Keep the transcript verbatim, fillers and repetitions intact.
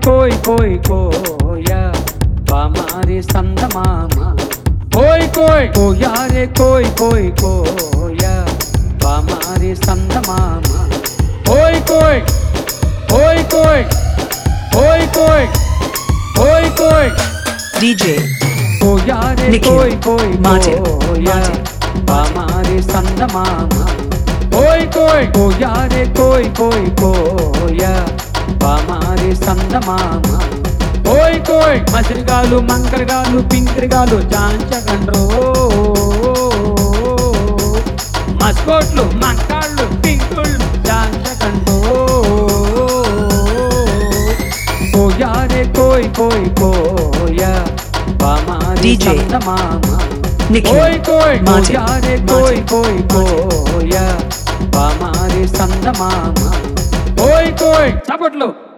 కోయ్ కోయ్ కోయ బామారి సందమామ కోయ్ కోయ్ కోయారే కోయ్ కోయ్ కోయ బామారి సందమామ కోయ్ కోయ్ కోయ్ కోయ్ కోయ్ కోయ్ కోయ్ కోయ్ డీజే కోయారే నిఖిల్ కోయ్ కోయ్ మార్టిన్ కోయ మార్టిన్ బామారి సందమామ కోయ్ కోయ్ కోయారే కోయ్ కోయ్ కోయ బామారి సందమామ కోయ్ కోయ్ మసిరిగాలు మంకరగాలు పింకరిగాలు చాంచకండ్రో మస్కోట్లు మంకాళ్ళు పింకుళ్ళు చాంచకండ్రో కోయారే కోయ్ కోయ్ కోయ బామారి డీజే సందమామ నిఖిల్ కోయ్ కోయ్ మార్టిన్ కోయారే కోయ్ కోయ్ కోయ బామారి సందమామ కోయ్ కోయ్ చప్పట్లు.